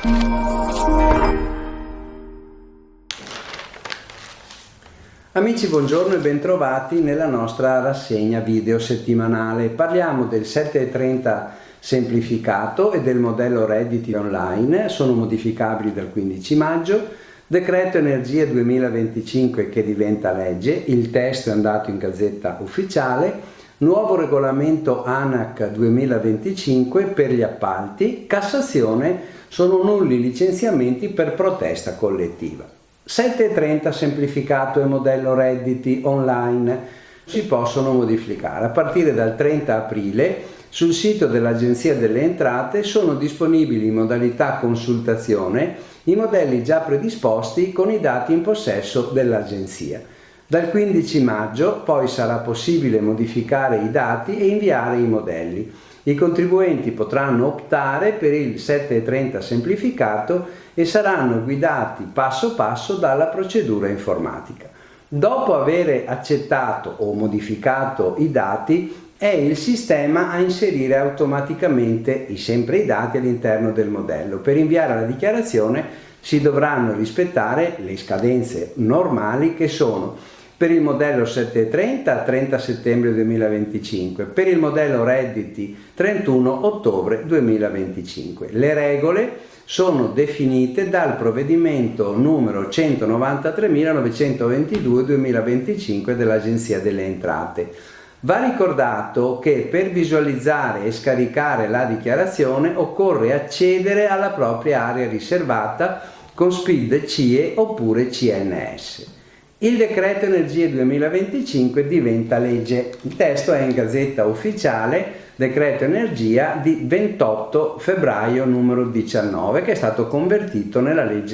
Amici, buongiorno e bentrovati nella nostra rassegna video settimanale. Parliamo del 730 semplificato e del modello redditi online, sono modificabili dal 15 maggio, decreto energia 2025 che diventa legge, il testo è andato in gazzetta ufficiale, nuovo regolamento ANAC 2025 per gli appalti, Cassazione, sono nulli licenziamenti per protesta collettiva. 730 semplificato e modello redditi online si possono modificare. A partire dal 30 aprile sul sito dell'Agenzia delle Entrate sono disponibili in modalità consultazione i modelli già predisposti con i dati in possesso dell'Agenzia. Dal 15 maggio poi sarà possibile modificare i dati e inviare i modelli. I contribuenti potranno optare per il 730 semplificato e saranno guidati passo passo dalla procedura informatica. Dopo aver accettato o modificato i dati, è il sistema a inserire automaticamente sempre i dati all'interno del modello. Per inviare la dichiarazione si dovranno rispettare le scadenze normali che sono per il modello 730 30 settembre 2025, per il modello redditi 31 ottobre 2025. Le regole sono definite dal provvedimento numero 193.922/2025 dell'Agenzia delle Entrate. Va ricordato che per visualizzare e scaricare la dichiarazione occorre accedere alla propria area riservata con SPID CIE oppure CNS. Il decreto energia 2025 diventa legge. Il testo è in gazzetta ufficiale, decreto energia di 28 febbraio numero 19, che è stato convertito nella legge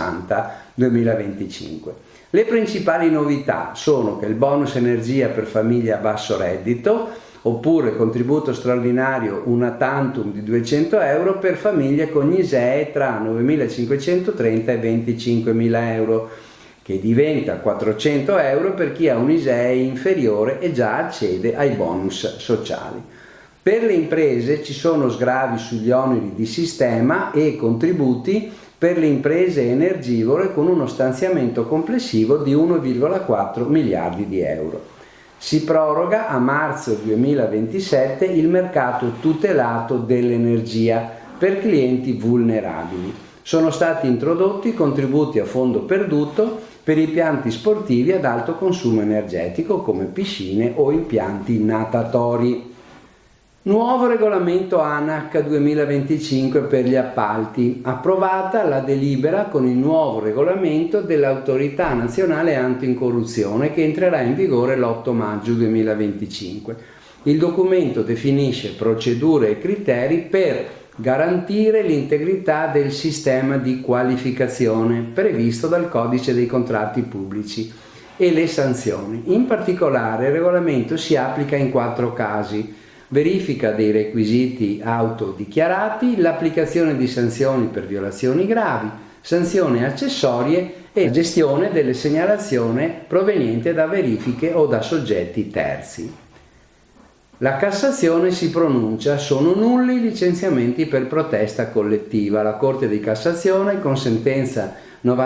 60/2025. Le principali novità sono che il bonus energia per famiglie a basso reddito, oppure contributo straordinario una tantum di 200 euro per famiglie con ISEE tra 9.530 e 25.000 euro, che diventa 400 euro per chi ha un ISEE inferiore e già accede ai bonus sociali. Per le imprese ci sono sgravi sugli oneri di sistema e contributi per le imprese energivore con uno stanziamento complessivo di 1,4 miliardi di euro. Si proroga a marzo 2027 il mercato tutelato dell'energia per clienti vulnerabili. Sono stati introdotti contributi a fondo perduto per impianti sportivi ad alto consumo energetico come piscine o impianti natatori. Nuovo regolamento ANAC 2025 per gli appalti. Approvata la delibera con il nuovo regolamento dell'Autorità Nazionale Anticorruzione che entrerà in vigore l'8 maggio 2025. Il documento definisce procedure e criteri per garantire l'integrità del sistema di qualificazione previsto dal Codice dei contratti pubblici e le sanzioni. In particolare il regolamento si applica in 4 casi: verifica dei requisiti autodichiarati, l'applicazione di sanzioni per violazioni gravi, sanzioni accessorie e gestione delle segnalazioni provenienti da verifiche o da soggetti terzi. La Cassazione si pronuncia: sono nulli i licenziamenti per protesta collettiva. La Corte di Cassazione, con sentenza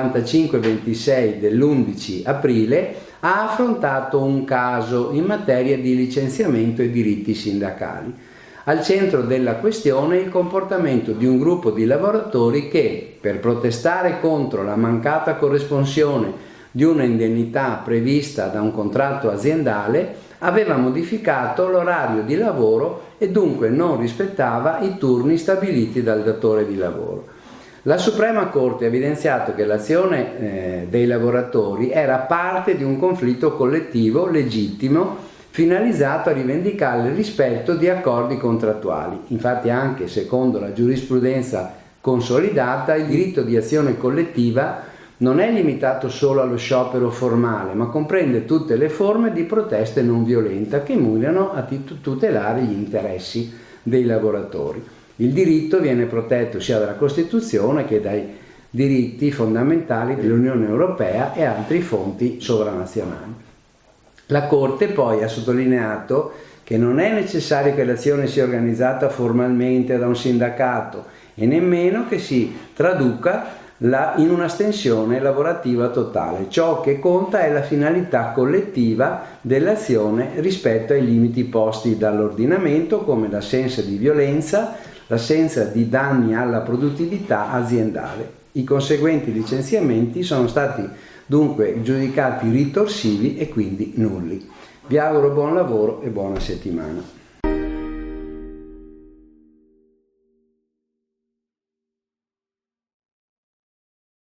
9526 dell'11 aprile, ha affrontato un caso in materia di licenziamento e diritti sindacali. Al centro della questione il comportamento di un gruppo di lavoratori che, per protestare contro la mancata corresponsione di una indennità prevista da un contratto aziendale, aveva modificato l'orario di lavoro e dunque non rispettava i turni stabiliti dal datore di lavoro. La Suprema Corte ha evidenziato che l'azione dei lavoratori era parte di un conflitto collettivo legittimo finalizzato a rivendicare il rispetto di accordi contrattuali. Infatti, anche secondo la giurisprudenza consolidata, il diritto di azione collettiva non è limitato solo allo sciopero formale, ma comprende tutte le forme di protesta non violenta che mirano a tutelare gli interessi dei lavoratori. Il diritto viene protetto sia dalla Costituzione che dai diritti fondamentali dell'Unione Europea e altre fonti sovranazionali. La Corte poi ha sottolineato che non è necessario che l'azione sia organizzata formalmente da un sindacato e nemmeno che si traduca in una stensione lavorativa totale. Ciò che conta è la finalità collettiva dell'azione rispetto ai limiti posti dall'ordinamento, come l'assenza di violenza, l'assenza di danni alla produttività aziendale. I conseguenti licenziamenti sono stati dunque giudicati ritorsivi e quindi nulli. Vi auguro buon lavoro e buona settimana.